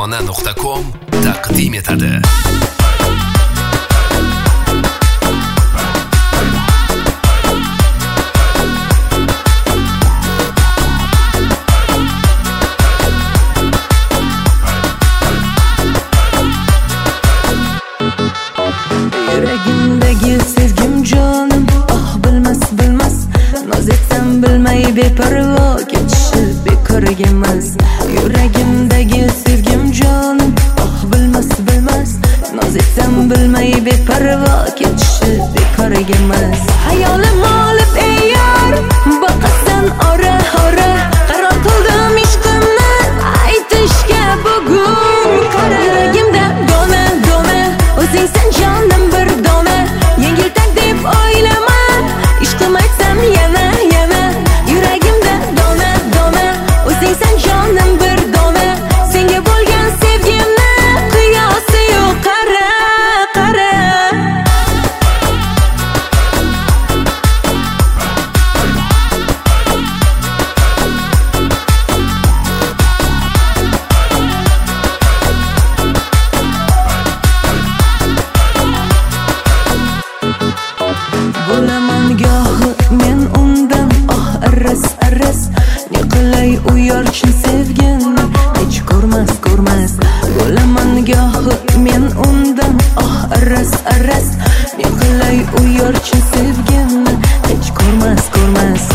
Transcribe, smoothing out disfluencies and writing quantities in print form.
Farg'ona.com taqdim etadi. Yuragimdagi sevgim jonim, bilmas noz etsam bilmay beparvo ketishi bekorga emas. Yuragimdagi sevgim jonim, bilmas noz etsam bilmay beparvo ketishi bekorga emas. Hayolim olib ey yor, boqasan ora qaror qildim ishqimni aytishga bugun. Yuragimda dona o'zingsan jonim bir dona, yengiltak deb o'ylama, ishqim aytsam yana yuragimda dona o'zingsan jonim bir dona, senga bo'lgan sevgimni qiyosi yo'q. Qara bo'laman gohi men undan arras ne qilay u yorchin sevgini hech ko'rmas. Bo'laman gohi men undan arras ne qilay u yorchin sevgini hech ko'rmas.